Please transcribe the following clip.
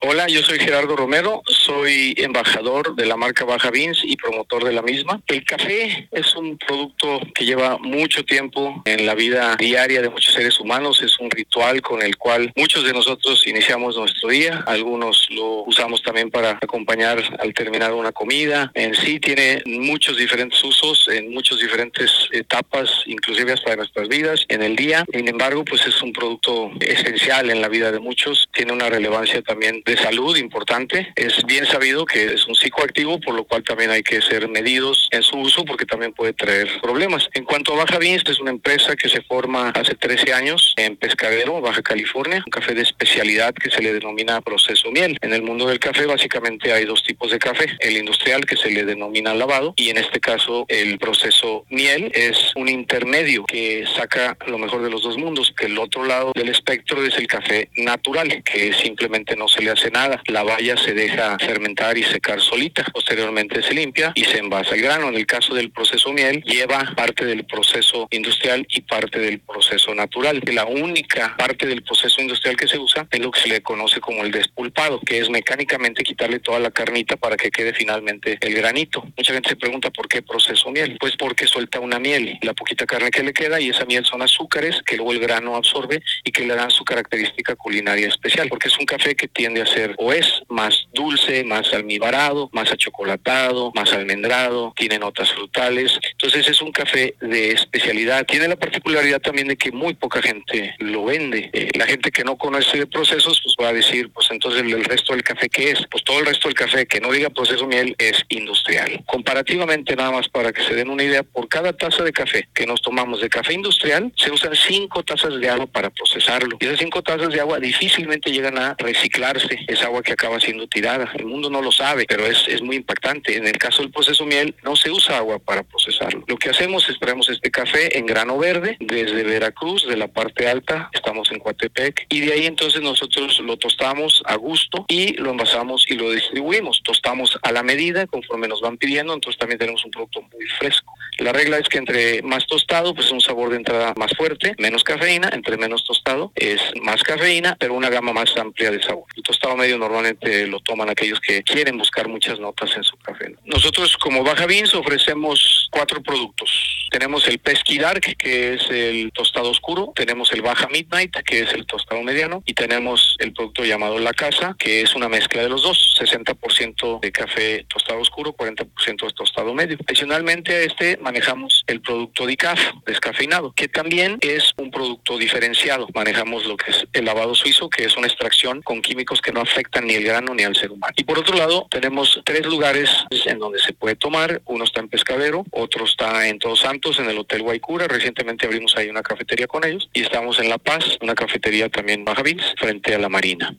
Hola, yo soy Gerardo Romero, soy embajador de la marca Baja Beans y promotor de la misma. El café es un producto que lleva mucho tiempo en la vida diaria de muchos seres humanos, es un ritual con el cual muchos de nosotros iniciamos nuestro día, algunos lo usamos también para acompañar al terminar una comida. En sí tiene muchos diferentes usos, en muchas diferentes etapas, inclusive hasta de nuestras vidas en el día. Sin embargo, pues es un producto esencial en la vida de muchos, tiene una relevancia también de salud importante. Es bien sabido que es un psicoactivo, por lo cual también hay que ser medidos en su uso porque también puede traer problemas. En cuanto a Baja Beans, es una empresa que se forma hace 13 años en Pescadero, Baja California, un café de especialidad que se le denomina proceso miel. En el mundo del café básicamente hay dos tipos de café, el industrial que se le denomina lavado y en este caso el proceso miel es un intermedio que saca lo mejor de los dos mundos, que el otro lado del espectro es el café natural, que simplemente no se le hace nada. La baya se deja fermentar y secar solita. Posteriormente se limpia y se envasa el grano. En el caso del proceso miel, lleva parte del proceso industrial y parte del proceso natural. La única parte del proceso industrial que se usa es lo que se le conoce como el despulpado, que es mecánicamente quitarle toda la carnita para que quede finalmente el granito. Mucha gente se pregunta ¿por qué proceso miel? Pues porque suelta una miel, la poquita carne que le queda, y esa miel son azúcares que luego el grano absorbe y que le dan su característica culinaria especial, porque es un café que tiende a ser o es más dulce, más almibarado, más achocolatado, más almendrado, tiene notas frutales. Entonces es un café de especialidad. Tiene la particularidad también de que muy poca gente lo vende. La gente que no conoce de procesos pues va a decir, pues entonces el resto del café ¿qué es? Pues todo el resto del café que no diga proceso miel es industrial. Comparativamente, nada más para que se den una idea, por cada taza de café que nos tomamos de café industrial se usan 5 tazas de agua para procesarlo. Y esas 5 tazas de agua difícilmente llegan a reciclarse. Es agua que acaba siendo tirada. El mundo no lo sabe, pero es muy impactante. En el caso del proceso miel, no se usa agua para procesarlo. Lo que hacemos es traemos este café en grano verde desde Veracruz, de la parte alta, estamos en Coatepec, y de ahí entonces nosotros lo tostamos a gusto y lo envasamos y lo distribuimos. Tostamos a la medida conforme nos van pidiendo, entonces también tenemos un producto muy fresco. La regla es que entre más tostado, pues es un sabor de entrada más fuerte, menos cafeína, entre menos tostado es más cafeína, pero una gama más amplia de sabor. El tostado medio normalmente lo toman aquellos que quieren buscar muchas notas en su café. Nosotros como Baja Beans ofrecemos 4 productos. Tenemos el Pesky Dark, que es el tostado oscuro, tenemos el Baja Midnight, que es el tostado mediano, y tenemos el producto llamado La Casa, que es una mezcla de los dos, 60% de café tostado oscuro, 40% de tostado medio. Adicionalmente a este manejamos el producto Decaf, descafeinado, que también es un producto diferenciado. Manejamos lo que es el lavado suizo, que es una extracción con químicos que no afectan ni el grano ni al ser humano. Y por otro lado, tenemos 3 lugares en donde se puede tomar. Uno está en Pescadero, otro está en Todos Santos, en el Hotel Guaycura. Recientemente abrimos ahí una cafetería con ellos. Y estamos en La Paz, una cafetería también Baja Beans, frente a la Marina.